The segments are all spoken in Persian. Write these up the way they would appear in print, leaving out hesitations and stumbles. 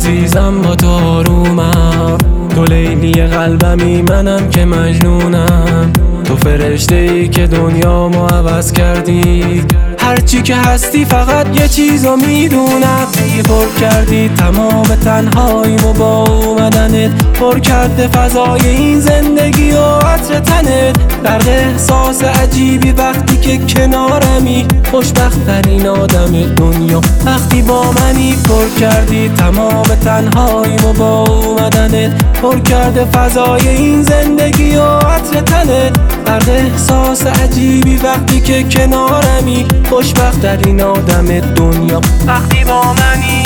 چیزم با تو آرومم، تو لیلی قلبمی منم که مجنونم، تو فرشته ای که دنیامو عوض کردی، هرچی که هستی فقط یه چیزو میدونم، دیگه پر کردی تمام تنهاییمو با اومدنت، پر کرده فضای این زندگی و عطر تنت، در احساس عجیبی وقتی که کنارمی، خوشبخت ترین آدم دنیا وقتی با منی، پر کردی تمام تنهاییمو با اومدنت، پر کرده فضای این زندگی و عطر تنت، در احساس عجیبی وقتی که کنارمی، خوشبخت ترین آدم دنیا وقتی با منی.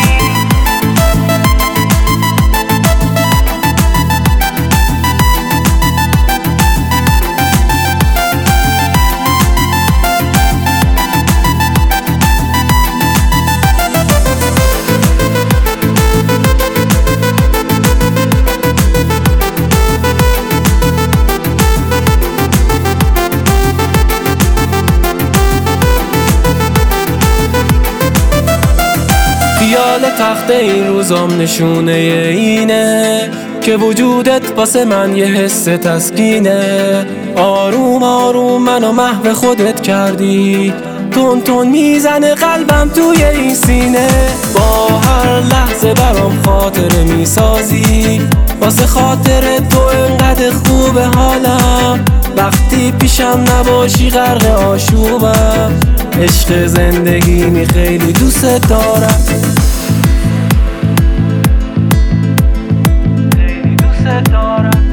خیال تخته این روزام نشونه اینه که وجودت واسه من یه حس تسکینه، آروم آروم منو محو خودت کردی، تون تون میزنه قلبم توی این سینه، با هر لحظه برام خاطره میسازی، واسه خاطر تو انقدر خوبه حالم، وقتی پیشم نباشی غرق آشوبم، عشق زندگیمی خیلی دوست دارم، خیلی دوست دارم،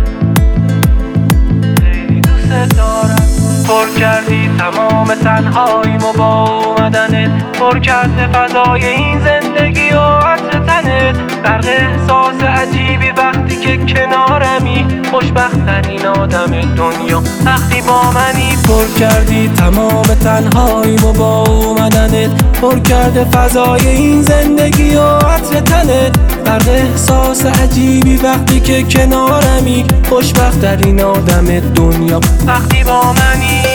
خیلی دوست دارم، پر کردی تمام تنهاییمو با اومدنت، پر کرده فضای این زندگی و عطر تنت، در احساس عجیبی وقتی که کنارمی، خوشبخت ترین آدم دنیا وقتی با منی، پر کردی تمام تنهاییمو با اومدنت، پر کرده فضای این زندگی و عطر تنت، در احساس عجیبی وقتی که کنارمی، خوشبخت ترین آدم دنیا وقتی با منی.